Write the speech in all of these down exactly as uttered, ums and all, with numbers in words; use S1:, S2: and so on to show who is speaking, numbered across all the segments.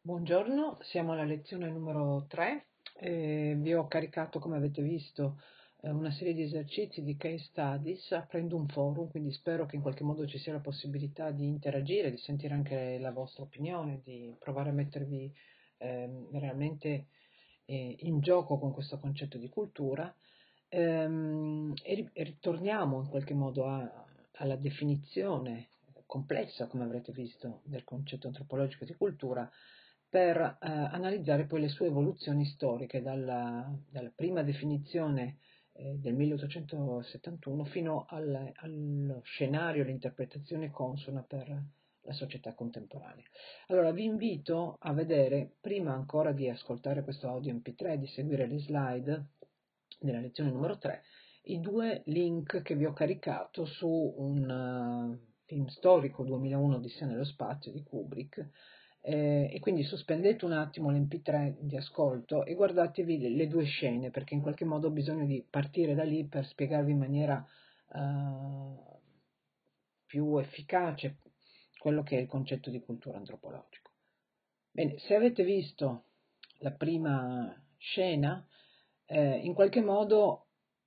S1: Buongiorno, siamo alla lezione numero tre. Eh, vi ho caricato, come avete visto, eh, una serie di esercizi di case studies aprendo un forum, quindi spero che in qualche modo ci sia la possibilità di interagire, di sentire anche la vostra opinione, di provare a mettervi ehm, realmente eh, in gioco con questo concetto di cultura. Ehm, e, ri- e ritorniamo in qualche modo a- alla definizione complessa, come avrete visto, del concetto antropologico di cultura per eh, analizzare poi le sue evoluzioni storiche dalla, dalla prima definizione eh, del milleottocentosettantuno fino al, allo scenario, l'interpretazione consona per la società contemporanea. Allora vi invito a vedere, prima ancora di ascoltare questo audio M P tre, di seguire le slide della lezione numero tre, i due link che vi ho caricato su un uh, film storico duemilauno Odissea nello spazio di Kubrick, eh, e quindi sospendete un attimo l'M P tre di ascolto e guardatevi le, le due scene, perché in qualche modo ho bisogno di partire da lì per spiegarvi in maniera uh, più efficace quello che è il concetto di cultura antropologico. Bene, se avete visto la prima scena, eh, in qualche modo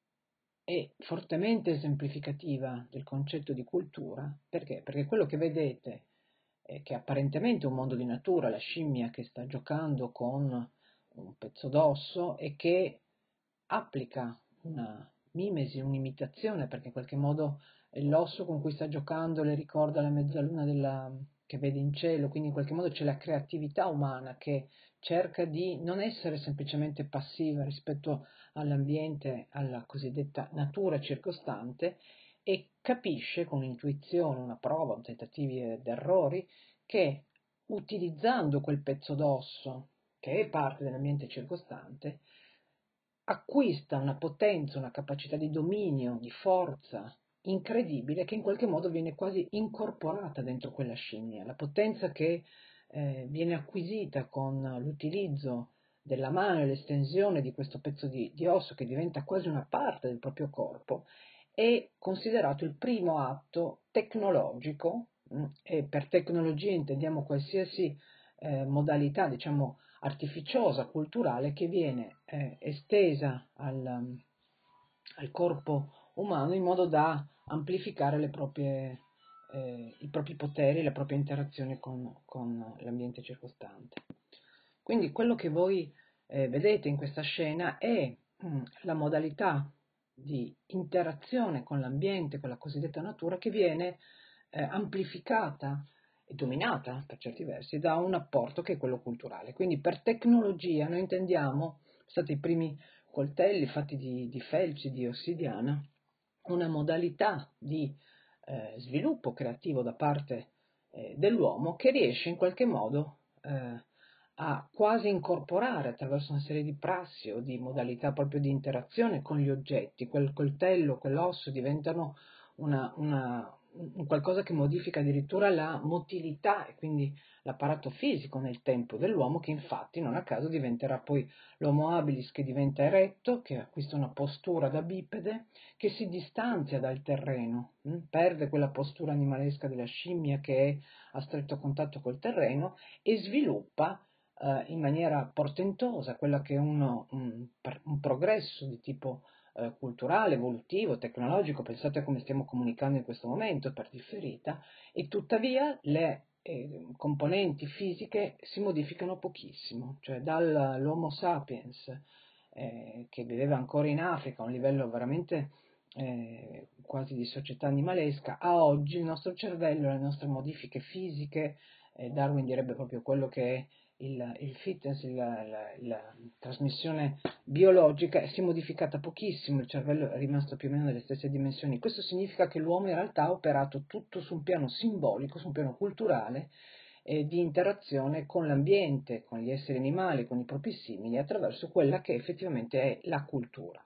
S1: è fortemente esemplificativa del concetto di cultura. Perché? Perché quello che vedete è che apparentemente è un mondo di natura, la scimmia che sta giocando con un pezzo d'osso e che applica una mimesi, un'imitazione, perché in qualche modo l'osso con cui sta giocando le ricorda la mezzaluna della, che vede in cielo, quindi in qualche modo c'è la creatività umana che cerca di non essere semplicemente passiva rispetto all'ambiente, alla cosiddetta natura circostante, e capisce con intuizione, una prova, un tentativi ed errori, che utilizzando quel pezzo d'osso, che è parte dell'ambiente circostante, acquista una potenza, una capacità di dominio, di forza incredibile, che in qualche modo viene quasi incorporata dentro quella scimmia. La potenza che eh, viene acquisita con l'utilizzo della mano e l'estensione di questo pezzo di, di osso, che diventa quasi una parte del proprio corpo, è considerato il primo atto tecnologico, mh, e per tecnologia intendiamo qualsiasi eh, modalità, diciamo, artificiosa, culturale, che viene eh, estesa al, al corpo umano in modo da amplificare le proprie, eh, i propri poteri, la propria interazione con, con l'ambiente circostante. Quindi quello che voi eh, vedete in questa scena è mh, la modalità di interazione con l'ambiente, con la cosiddetta natura, che viene eh, amplificata e dominata per certi versi da un apporto che è quello culturale. Quindi per tecnologia noi intendiamo, sono stati i primi coltelli fatti di, di felci, di ossidiana, una modalità di eh, sviluppo creativo da parte eh, dell'uomo che riesce in qualche modo eh, a quasi incorporare attraverso una serie di prassi o di modalità proprio di interazione con gli oggetti. Quel coltello, quell'osso diventano una, una, un qualcosa che modifica addirittura la motilità e quindi l'apparato fisico nel tempo dell'uomo, che infatti non a caso diventerà poi l'Homo habilis, che diventa eretto, che acquista una postura da bipede, che si distanzia dal terreno, mh? Perde quella postura animalesca della scimmia che è a stretto contatto col terreno e sviluppa eh, in maniera portentosa quella che è uno, un, un progresso di tipo eh, culturale, evolutivo, tecnologico. Pensate a come stiamo comunicando in questo momento per differita, e tuttavia le eh, componenti fisiche si modificano pochissimo, cioè dall'Homo sapiens eh, che viveva ancora in Africa a un livello veramente eh, quasi di società animalesca, a oggi il nostro cervello, le nostre modifiche fisiche, eh, Darwin direbbe proprio quello che è il, il fitness, il, la, la, la trasmissione biologica, si è modificata pochissimo, il cervello è rimasto più o meno nelle stesse dimensioni. Questo significa che l'uomo in realtà ha operato tutto su un piano simbolico, su un piano culturale, eh, di interazione con l'ambiente, con gli esseri animali, con i propri simili, attraverso quella che effettivamente è la cultura.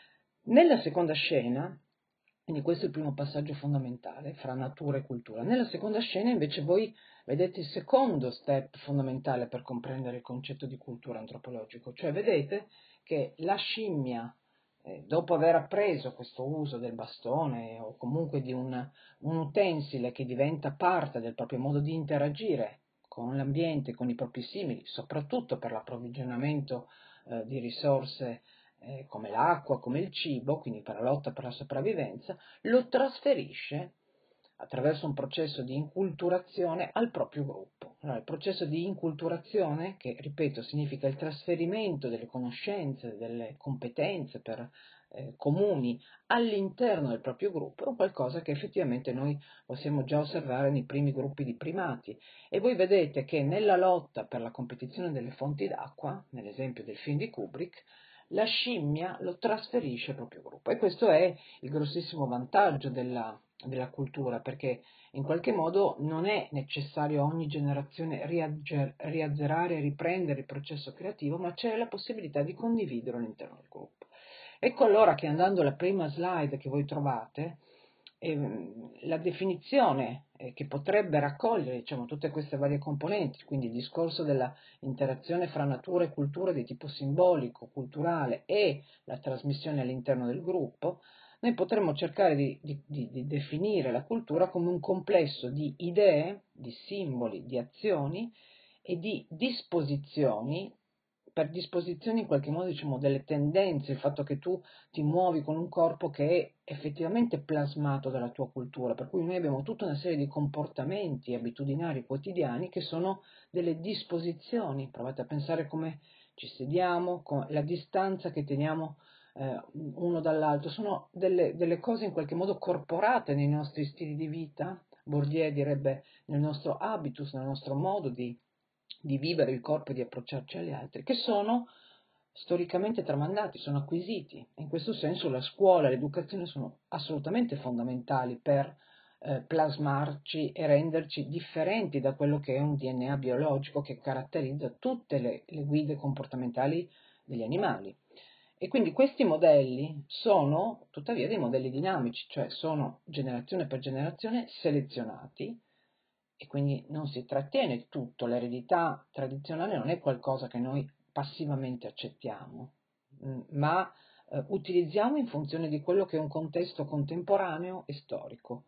S1: Nella seconda scena, quindi questo è il primo passaggio fondamentale fra natura e cultura, nella seconda scena invece voi vedete il secondo step fondamentale per comprendere il concetto di cultura antropologico, cioè vedete che la scimmia, eh, dopo aver appreso questo uso del bastone o comunque di un, un utensile che diventa parte del proprio modo di interagire con l'ambiente, con i propri simili, soprattutto per l'approvvigionamento eh, di risorse eh, come l'acqua, come il cibo, quindi per la lotta per la sopravvivenza, lo trasferisce attraverso un processo di inculturazione al proprio gruppo. Allora, il processo di inculturazione, che ripeto significa il trasferimento delle conoscenze, delle competenze per eh, comuni all'interno del proprio gruppo, è un qualcosa che effettivamente noi possiamo già osservare nei primi gruppi di primati. E voi vedete che nella lotta per la competizione delle fonti d'acqua, nell'esempio del film di Kubrick, la scimmia lo trasferisce al proprio gruppo. E questo è il grossissimo vantaggio della, della cultura, perché in qualche modo non è necessario a ogni generazione riazzerare e riprendere il processo creativo, ma c'è la possibilità di condividerlo all'interno del gruppo. Ecco allora che, andando alla prima slide che voi trovate, ehm, la definizione eh, che potrebbe raccogliere, diciamo, tutte queste varie componenti, quindi il discorso della interazione fra natura e cultura di tipo simbolico, culturale e la trasmissione all'interno del gruppo, noi potremmo cercare di, di, di, di definire la cultura come un complesso di idee, di simboli, di azioni e di disposizioni. Per disposizioni in qualche modo diciamo delle tendenze, il fatto che tu ti muovi con un corpo che è effettivamente plasmato dalla tua cultura, per cui noi abbiamo tutta una serie di comportamenti abitudinari quotidiani che sono delle disposizioni. Provate a pensare come ci sediamo, la distanza che teniamo eh, uno dall'altro, sono delle, delle cose in qualche modo corporate nei nostri stili di vita. Bourdieu direbbe nel nostro habitus, nel nostro modo di di vivere il corpo e di approcciarci agli altri, che sono storicamente tramandati, sono acquisiti. In questo senso la scuola e l'educazione sono assolutamente fondamentali per eh, plasmarci e renderci differenti da quello che è un D N A biologico che caratterizza tutte le, le guide comportamentali degli animali. E quindi questi modelli sono tuttavia dei modelli dinamici, cioè sono generazione per generazione selezionati, e quindi non si trattiene tutto, l'eredità tradizionale non è qualcosa che noi passivamente accettiamo, ma eh, utilizziamo in funzione di quello che è un contesto contemporaneo e storico.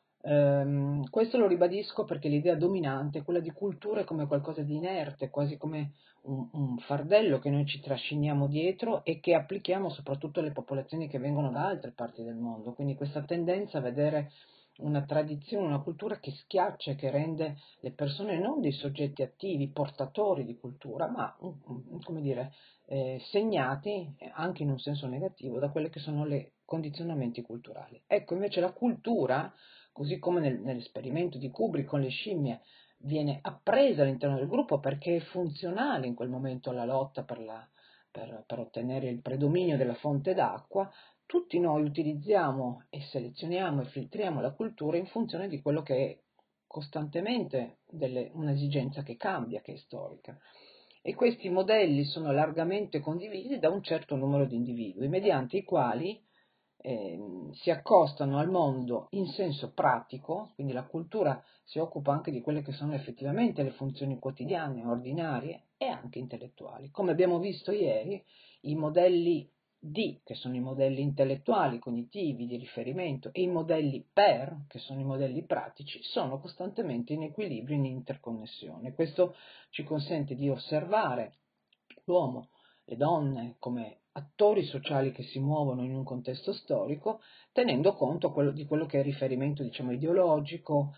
S1: Ehm, questo lo ribadisco perché l'idea dominante è quella di culture come qualcosa di inerte, quasi come un, un fardello che noi ci trasciniamo dietro e che applichiamo soprattutto alle popolazioni che vengono da altre parti del mondo. Quindi questa tendenza a vedere una tradizione, una cultura che schiaccia e che rende le persone non dei soggetti attivi, portatori di cultura, ma, come dire, eh, segnati, anche in un senso negativo, da quelle che sono le condizionamenti culturali. Ecco, invece la cultura, così come nel, nell'esperimento di Kubrick con le scimmie, viene appresa all'interno del gruppo perché è funzionale in quel momento alla lotta per, la, per, per ottenere il predominio della fonte d'acqua. Tutti noi utilizziamo e selezioniamo e filtriamo la cultura in funzione di quello che è costantemente delle, un'esigenza che cambia, che è storica. E questi modelli sono largamente condivisi da un certo numero di individui, mediante i quali eh, si accostano al mondo in senso pratico, quindi la cultura si occupa anche di quelle che sono effettivamente le funzioni quotidiane, ordinarie e anche intellettuali. Come abbiamo visto ieri, i modelli D, che sono i modelli intellettuali, cognitivi, di riferimento, e i modelli per, che sono i modelli pratici, sono costantemente in equilibrio, in interconnessione. Questo ci consente di osservare l'uomo, le donne come attori sociali che si muovono in un contesto storico, tenendo conto quello, di quello che è il riferimento, diciamo, ideologico,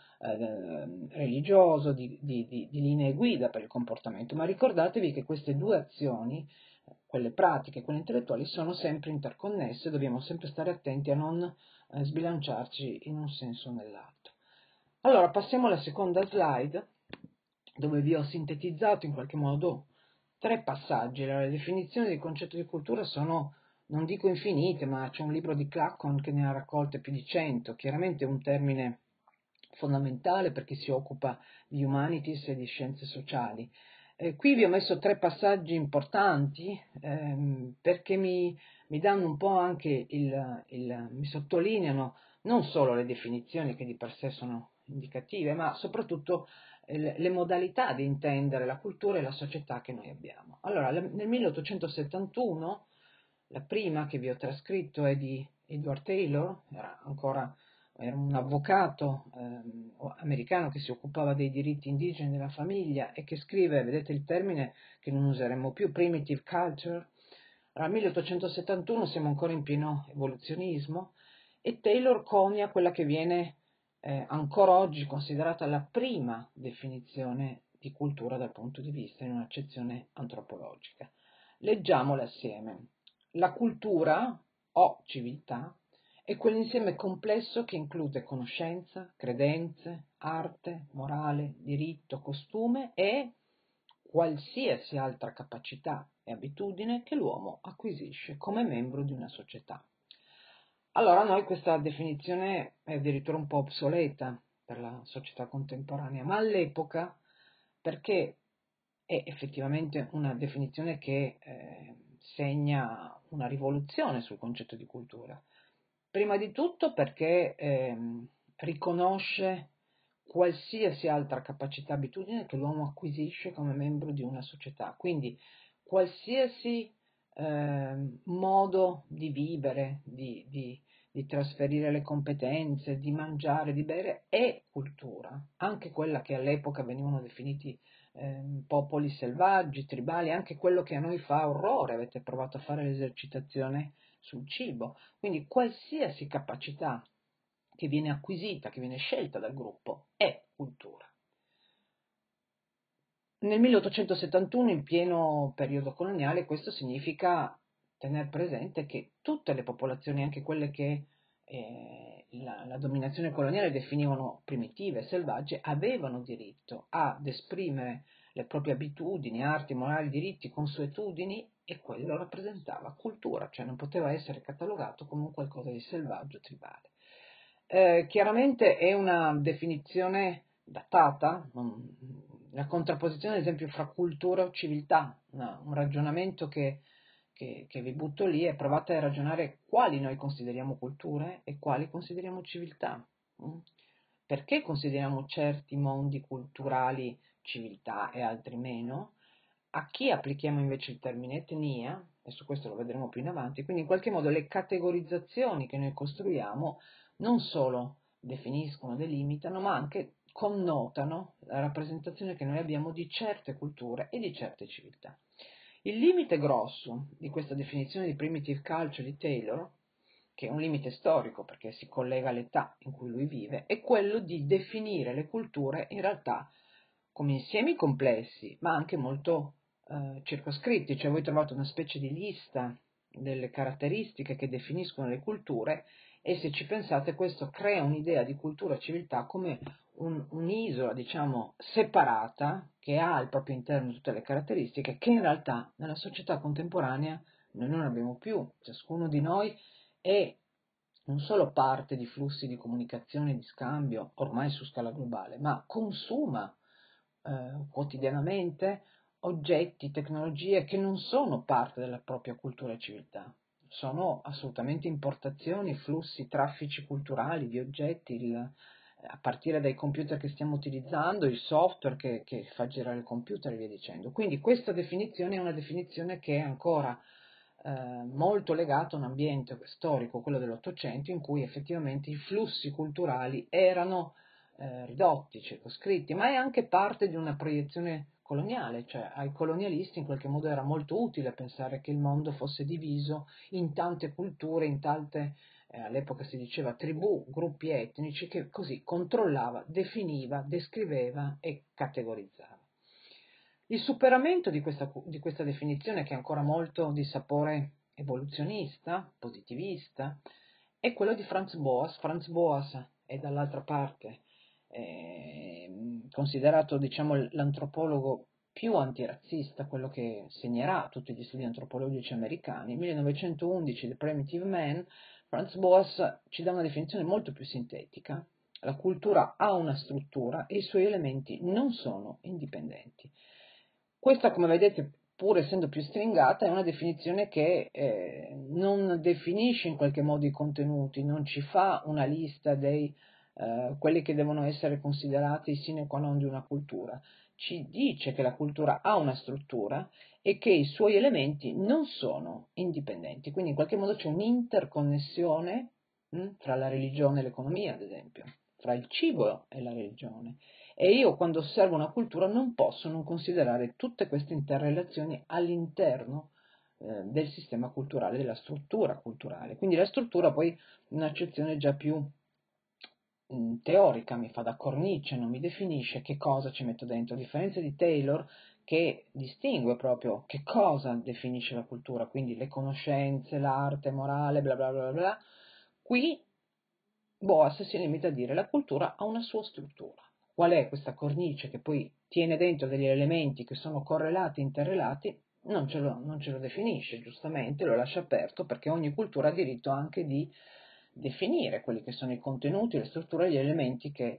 S1: eh, religioso, di, di, di, di linee guida per il comportamento. Ma ricordatevi che queste due azioni, quelle pratiche e quelle intellettuali, sono sempre interconnesse, dobbiamo sempre stare attenti a non eh, sbilanciarci in un senso o nell'altro. Allora, passiamo alla seconda slide, dove vi ho sintetizzato in qualche modo tre passaggi. Allora, le definizioni del concetto di cultura sono, non dico infinite, ma c'è un libro di Clacton che ne ha raccolte più di cento. Chiaramente è un termine fondamentale per chi si occupa di humanities e di scienze sociali. Eh, qui vi ho messo tre passaggi importanti ehm, perché mi, mi danno un po' anche il, il, mi sottolineano non solo le definizioni che di per sé sono indicative, ma soprattutto eh, le modalità di intendere la cultura e la società che noi abbiamo. Allora, nel milleottocentosettantuno, la prima che vi ho trascritto è di Edward Taylor, era ancora era un avvocato eh, americano che si occupava dei diritti indigeni della famiglia e che scrive, vedete il termine che non useremo più, primitive culture. Allora, milleottocentosettantuno siamo ancora in pieno evoluzionismo e Taylor conia quella che viene eh, ancora oggi considerata la prima definizione di cultura dal punto di vista in un'accezione antropologica. Leggiamola assieme. La cultura o civiltà è quell'insieme complesso che include conoscenza, credenze, arte, morale, diritto, costume e qualsiasi altra capacità e abitudine che l'uomo acquisisce come membro di una società. Allora a noi questa definizione è addirittura un po' obsoleta per la società contemporanea, ma all'epoca, perché è effettivamente una definizione che eh, segna una rivoluzione sul concetto di cultura. Prima di tutto perché ehm, riconosce qualsiasi altra capacità e abitudine che l'uomo acquisisce come membro di una società, quindi qualsiasi eh, modo di vivere, di, di, di trasferire le competenze, di mangiare, di bere è cultura, anche quella che all'epoca venivano definiti eh, popoli selvaggi, tribali, anche quello che a noi fa orrore, avete provato a fare l'esercitazione sul cibo, quindi qualsiasi capacità che viene acquisita, che viene scelta dal gruppo, è cultura. Nel milleottocentosettantuno, in pieno periodo coloniale, questo significa tenere presente che tutte le popolazioni, anche quelle che eh, la, la dominazione coloniale definivano primitive, selvagge, avevano diritto ad esprimere le proprie abitudini, arti, morali, diritti, consuetudini e quello rappresentava cultura, cioè non poteva essere catalogato come un qualcosa di selvaggio, tribale. Eh, chiaramente è una definizione datata, non, la contrapposizione ad esempio fra cultura e civiltà, una, un ragionamento che, che, che vi butto lì è provate a ragionare quali noi consideriamo culture e quali consideriamo civiltà. Mm? Perché consideriamo certi mondi culturali civiltà e altri meno? A chi applichiamo invece il termine etnia? E su questo lo vedremo più in avanti, quindi in qualche modo le categorizzazioni che noi costruiamo non solo definiscono, delimitano, ma anche connotano la rappresentazione che noi abbiamo di certe culture e di certe civiltà. Il limite grosso di questa definizione di primitive culture di Taylor, che è un limite storico perché si collega all'età in cui lui vive, è quello di definire le culture in realtà come insiemi complessi, ma anche molto eh, circoscritti, cioè voi trovate una specie di lista delle caratteristiche che definiscono le culture e se ci pensate questo crea un'idea di cultura e civiltà come un, un'isola, diciamo, separata che ha al proprio interno tutte le caratteristiche che in realtà nella società contemporanea noi non abbiamo più. Ciascuno di noi è non solo parte di flussi di comunicazione e di scambio ormai su scala globale, ma consuma eh, quotidianamente oggetti, tecnologie che non sono parte della propria cultura e civiltà, sono assolutamente importazioni, flussi, traffici culturali di oggetti, il, a partire dai computer che stiamo utilizzando, il software che, che fa girare il computer e via dicendo. Quindi questa definizione è una definizione che è ancora eh, molto legata a un ambiente storico, quello dell'Ottocento, in cui effettivamente i flussi culturali erano eh, ridotti, circoscritti, ma è anche parte di una proiezione coloniale, cioè ai colonialisti in qualche modo era molto utile pensare che il mondo fosse diviso in tante culture, in tante, eh, all'epoca si diceva tribù, gruppi etnici, che così controllava, definiva, descriveva e categorizzava. Il superamento di questa, di questa definizione, che è ancora molto di sapore evoluzionista, positivista, è quello di Franz Boas. Franz Boas è dall'altra parte eh, considerato diciamo, l'antropologo più antirazzista, quello che segnerà tutti gli studi antropologici americani. millenovecentoundici, The Primitive Man, Franz Boas ci dà una definizione molto più sintetica. La cultura ha una struttura e i suoi elementi non sono indipendenti. Questa, come vedete, pur essendo più stringata, è una definizione che eh, non definisce in qualche modo i contenuti, non ci fa una lista dei eh, quelli che devono essere considerati i sine qua non di una cultura. Ci dice che la cultura ha una struttura e che i suoi elementi non sono indipendenti, quindi in qualche modo c'è un'interconnessione mh? Fra la religione e l'economia, ad esempio, fra il cibo e la religione. E io quando osservo una cultura non posso non considerare tutte queste interrelazioni all'interno eh, del sistema culturale, della struttura culturale. Quindi la struttura poi un'accezione già più mh, teorica, mi fa da cornice, non mi definisce che cosa ci metto dentro, a differenza di Taylor che distingue proprio che cosa definisce la cultura, quindi le conoscenze, l'arte, morale, bla bla bla bla. Qui Boas si limita a dire la cultura ha una sua struttura. Qual è questa cornice che poi tiene dentro degli elementi che sono correlati, interrelati? Non ce lo, non ce lo definisce, giustamente, lo lascia aperto perché ogni cultura ha diritto anche di definire quelli che sono i contenuti, le strutture, gli elementi che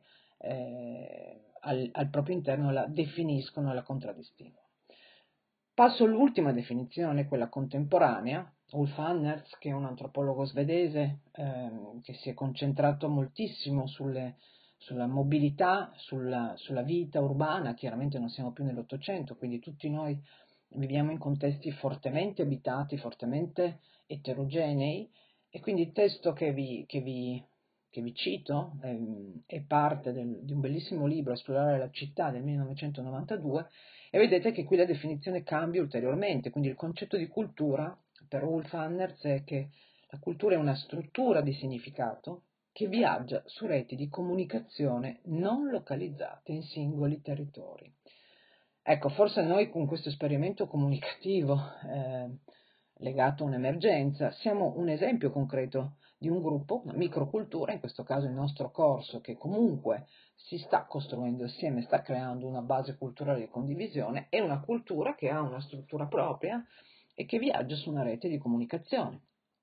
S1: eh, al, al proprio interno la definiscono e la contraddistinguono. Passo all'ultima definizione, quella contemporanea. Ulf Annertz, che è un antropologo svedese ehm, che si è concentrato moltissimo sulle, sulla mobilità, sulla, sulla vita urbana, chiaramente non siamo più nell'Ottocento, quindi tutti noi viviamo in contesti fortemente abitati, fortemente eterogenei, e quindi il testo che vi, che vi, che vi cito ehm, è parte del, di un bellissimo libro, Esplorare la città, del millenovecentonovantadue, e vedete che qui la definizione cambia ulteriormente, quindi il concetto di cultura per Ulf Annertz è che la cultura è una struttura di significato che viaggia su reti di comunicazione non localizzate in singoli territori. Ecco, forse noi con questo esperimento comunicativo eh, legato a un'emergenza siamo un esempio concreto di un gruppo, una microcultura, in questo caso il nostro corso, che comunque si sta costruendo assieme, sta creando una base culturale di condivisione, è una cultura che ha una struttura propria e che viaggia su una rete di comunicazione.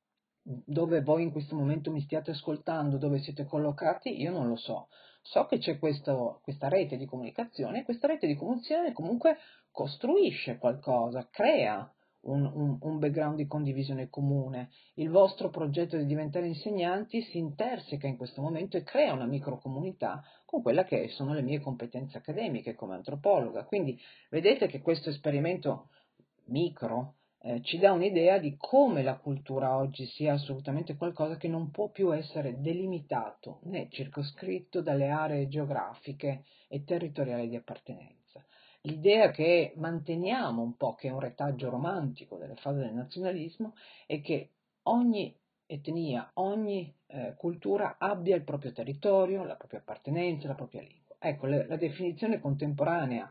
S1: Dove voi in questo momento mi stiate ascoltando, dove siete collocati, io non lo so. So che c'è questo, questa rete di comunicazione e questa rete di comunicazione comunque costruisce qualcosa, crea un, un, un background di condivisione comune. Il vostro progetto di diventare insegnanti si interseca in questo momento e crea una microcomunità con quella che sono le mie competenze accademiche come antropologa. Quindi vedete che questo esperimento micro eh, ci dà un'idea di come la cultura oggi sia assolutamente qualcosa che non può più essere delimitato né circoscritto dalle aree geografiche e territoriali di appartenenza. L'idea che manteniamo un po', che è un retaggio romantico delle fasi del nazionalismo, è che ogni etnia, ogni eh, cultura abbia il proprio territorio, la propria appartenenza, la propria lingua. Ecco, le, la definizione contemporanea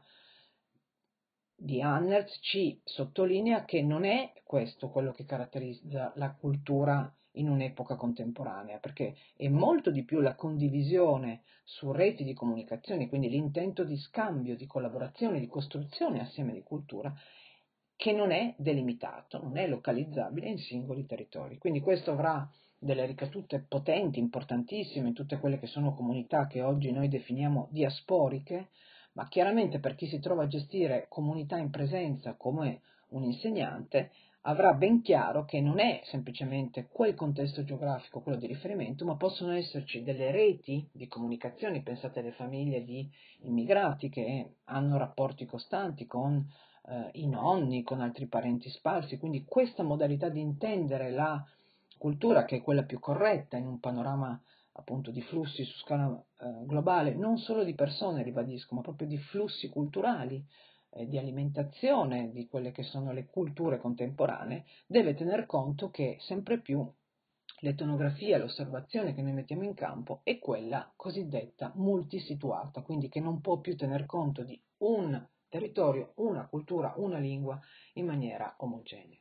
S1: di Annertz ci sottolinea che non è questo quello che caratterizza la cultura in un'epoca contemporanea, perché è molto di più la condivisione su reti di comunicazione, quindi l'intento di scambio, di collaborazione, di costruzione assieme di cultura, che non è delimitato, non è localizzabile in singoli territori. Quindi questo avrà delle ricadute potenti, importantissime in tutte quelle che sono comunità che oggi noi definiamo diasporiche, ma chiaramente per chi si trova a gestire comunità in presenza come un insegnante avrà ben chiaro che non è semplicemente quel contesto geografico quello di riferimento, ma possono esserci delle reti di comunicazione, pensate alle famiglie di immigrati che hanno rapporti costanti con eh, i nonni, con altri parenti sparsi, quindi questa modalità di intendere la cultura, che è quella più corretta in un panorama appunto di flussi su scala eh, globale, non solo di persone, ribadisco, ma proprio di flussi culturali, eh, di alimentazione di quelle che sono le culture contemporanee, deve tener conto che sempre più l'etnografia, l'osservazione che noi mettiamo in campo è quella cosiddetta multisituata, quindi che non può più tener conto di un territorio, una cultura, una lingua in maniera omogenea.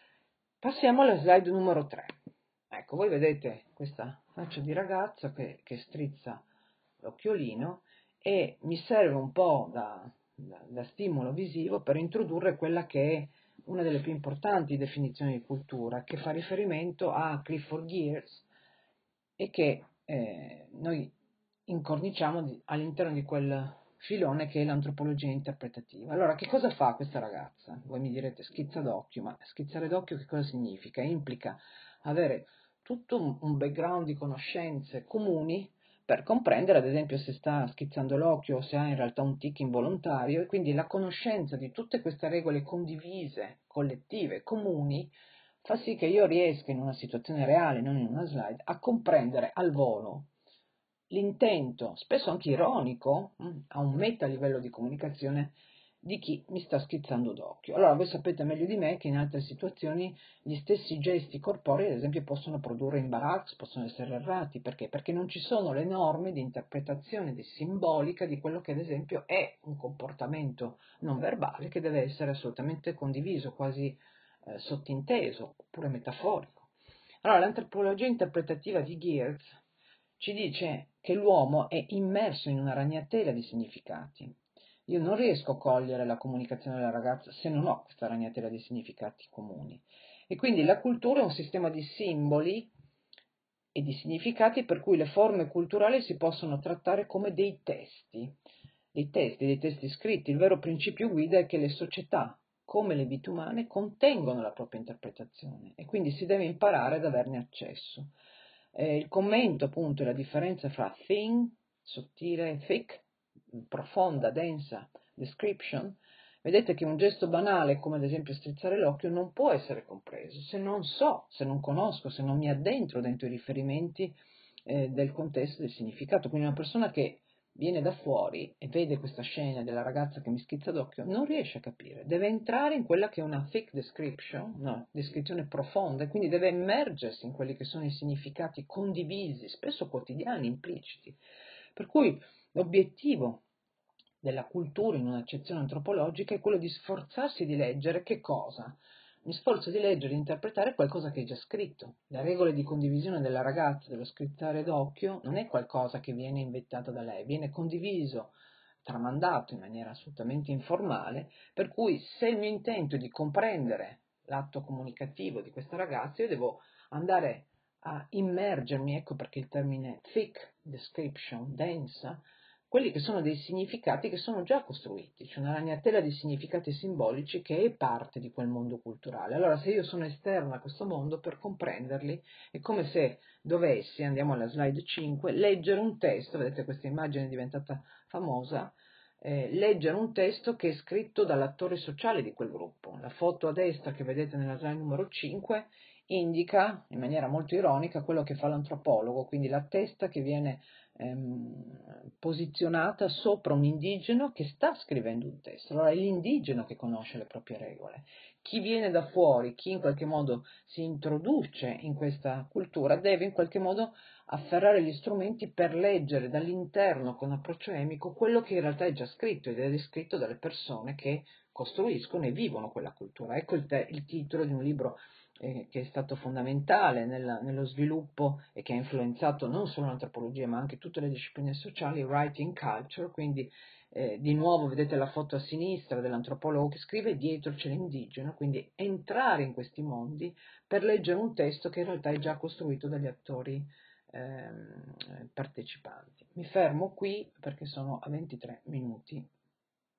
S1: Passiamo alla slide numero tre. Ecco, voi vedete questa faccia di ragazzo che, che strizza l'occhiolino e mi serve un po' da, da, da stimolo visivo per introdurre quella che è una delle più importanti definizioni di cultura, che fa riferimento a Clifford Geertz e che eh, noi incorniciamo di, all'interno di quel filone che è l'antropologia interpretativa. Allora, che cosa fa questa ragazza? Voi mi direte schizza d'occhio, ma schizzare d'occhio che cosa significa? Implica avere tutto un, un background di conoscenze comuni per comprendere, ad esempio, se sta schizzando l'occhio o se ha in realtà un tic involontario, e quindi la conoscenza di tutte queste regole condivise, collettive, comuni, fa sì che io riesca in una situazione reale, non in una slide, a comprendere al volo l'intento, spesso anche ironico, mh, a un meta livello di comunicazione di chi mi sta schizzando d'occhio. Allora, voi sapete meglio di me che in altre situazioni gli stessi gesti corporei, ad esempio, possono produrre imbarazzo, possono essere errati. Perché? Perché non ci sono le norme di interpretazione di simbolica di quello che, ad esempio, è un comportamento non verbale che deve essere assolutamente condiviso, quasi eh, sottinteso, oppure metaforico. Allora, l'antropologia interpretativa di Geertz ci dice che l'uomo è immerso in una ragnatela di significati. Io non riesco a cogliere la comunicazione della ragazza se non ho questa ragnatela di significati comuni. E quindi la cultura è un sistema di simboli e di significati per cui le forme culturali si possono trattare come dei testi, dei testi, dei testi scritti. Il vero principio guida è che le società, come le vite umane, contengono la propria interpretazione e quindi si deve imparare ad averne accesso. Eh, il commento, appunto, è la differenza fra thin, sottile, thick, profonda, densa, description. Vedete che un gesto banale, come ad esempio strizzare l'occhio, non può essere compreso se non so, se non conosco, se non mi addentro dentro i riferimenti eh, del contesto, del significato. Quindi una persona che viene da fuori e vede questa scena della ragazza che mi schizza d'occhio, non riesce a capire, deve entrare in quella che è una thick description, una descrizione profonda, e quindi deve immergersi in quelli che sono i significati condivisi, spesso quotidiani, impliciti. Per cui l'obiettivo della cultura in un'accezione antropologica è quello di sforzarsi di leggere che cosa? Mi sforzo di leggere e interpretare qualcosa che è già scritto. Le regole di condivisione della ragazza, dello scrittare d'occhio, non è qualcosa che viene inventato da lei, viene condiviso, tramandato in maniera assolutamente informale, per cui se il mio intento è di comprendere l'atto comunicativo di questa ragazza, io devo andare a immergermi, ecco perché il termine thick description, densa, quelli che sono dei significati che sono già costruiti, c'è una ragnatela di significati simbolici che è parte di quel mondo culturale. Allora, se io sono esterna a questo mondo, per comprenderli è come se dovessi, andiamo alla slide cinque, leggere un testo, vedete questa immagine è diventata famosa, eh, leggere un testo che è scritto dall'attore sociale di quel gruppo. La foto a destra che vedete nella slide numero cinque indica in maniera molto ironica quello che fa l'antropologo, quindi la testa che viene ehm, posizionata sopra un indigeno che sta scrivendo un testo. Allora è l'indigeno che conosce le proprie regole. Chi viene da fuori, chi in qualche modo si introduce in questa cultura, deve in qualche modo afferrare gli strumenti per leggere dall'interno con approccio emico quello che in realtà è già scritto ed è descritto dalle persone che costruiscono e vivono quella cultura. Ecco il, te- il titolo di un libro eh, che è stato fondamentale nella, nello sviluppo e che ha influenzato non solo l'antropologia ma anche tutte le discipline sociali, Writing Culture, quindi eh, di nuovo vedete la foto a sinistra dell'antropologo che scrive, dietro c'è l'indigeno, quindi entrare in questi mondi per leggere un testo che in realtà è già costruito dagli attori ehm, partecipanti. Mi fermo qui perché sono a ventitré minuti